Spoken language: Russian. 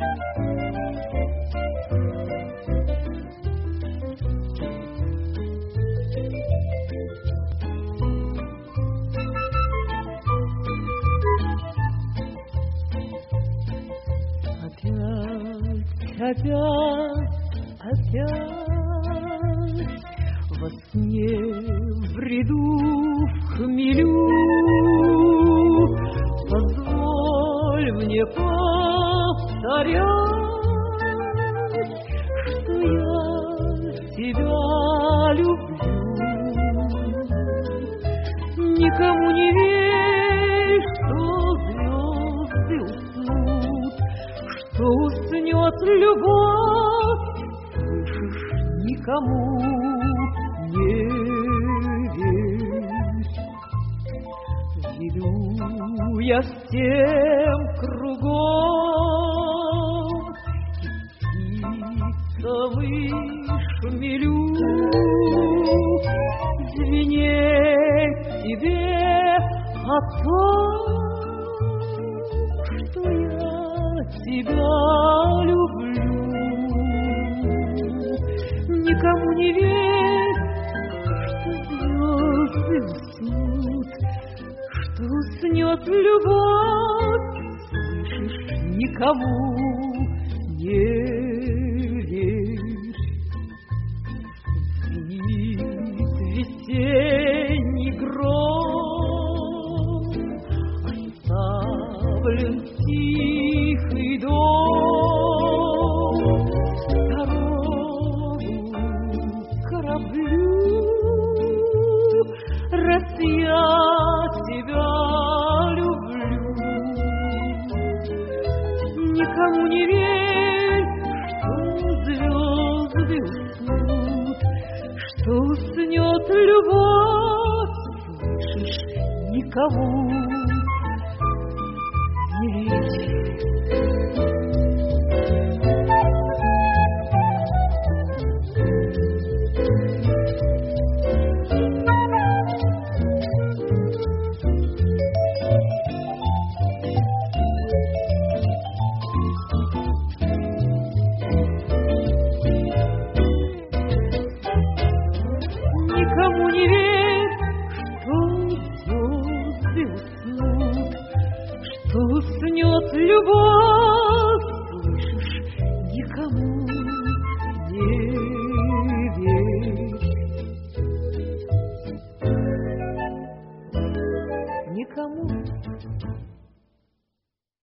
Опять во сне бреду в хмелю. Позволь мне повторять, что я тебя люблю. Никому не верь, что звезды уснут, что уснет любовь, слышишь, никому не верь. Иду я всем кругом, птицам и шмелю, звенеть тебе о том, что я тебя люблю. Никому не верь, что звезды уснут, что уснет любовь, слышишь, никому не верь. Звенит весенний гром, оставлен тихий дом, дорогу кораблю, раз я тебя люблю. Никому не верь, что звезды уснут, что уснет любовь, слышишь, никому не верь. Никому не верь, что звезды уснут, что уснет любовь.